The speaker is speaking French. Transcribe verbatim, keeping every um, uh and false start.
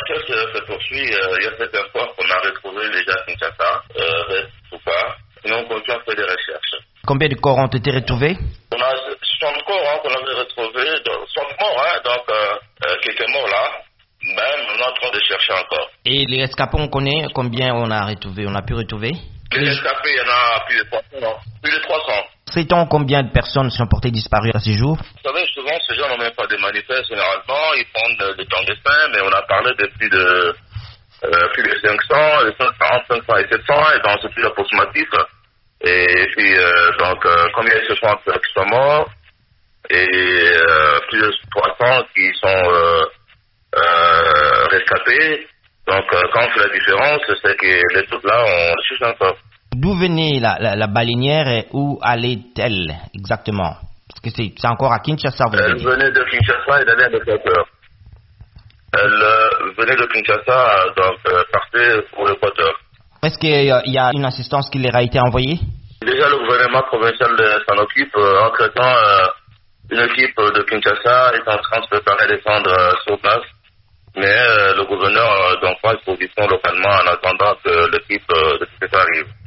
L'enquête se poursuit. Il y a certains corps qu'on a retrouvés déjà à Kinshasa, euh, reste ou pas. Sinon, on continue à faire des recherches. Combien de corps ont été retrouvés? On a soixante corps hein, qu'on avait retrouvés, soixante morts, hein, donc euh, qui étaient morts là. Même, on est en train de chercher encore. Et les rescapés, on connaît combien on a retrouvé, on a pu retrouver? Les rescapés, il y en a plus de trois cents. Plus de trois cents. Sait-on combien de personnes sont portées disparues à ce jour? Vous savez, souvent, ces gens n'ont même pas de manifestes, généralement. Ils prennent des clandestins, mais on a parlé de plus de, euh, plus de cinq cents, de cinq cents, cinq cents et sept cents, et donc c'est plus approximatif. Et puis, euh, donc, euh, combien ils se sont qui sont morts, et euh, plus de trois cents qui sont euh, euh, rescapés. Donc, euh, quand on fait la différence, c'est que les trucs là, on le cherche encore. D'où venait la, la, la baleinière et où allait-elle exactement? Parce que c'est, c'est encore à Kinshasa, vous avez Elle dit. venait de Kinshasa et elle allait à l'Équateur. Elle euh, venait de Kinshasa, donc euh, partait pour l'Équateur. Est-ce qu'il y a, il y a une assistance qui leur a été envoyée? Déjà, le gouvernement provincial euh, s'en occupe. Euh, en traitant, euh, une équipe de Kinshasa est en train de se préparer à descendre euh, sur place. Mais euh, le gouverneur euh, donc prend une position localement en attendant que l'équipe euh, de Kinshasa arrive.